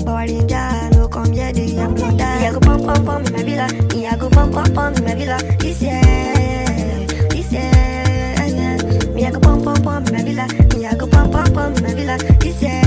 Power Ninja, no come here, they am not die. Me I go pump pump pump in my villa. Me I go pump pump pump in my villa. This year, yeah. Me I go pump pump pump in my villa. Me I go pump pump pump in my villa. This year.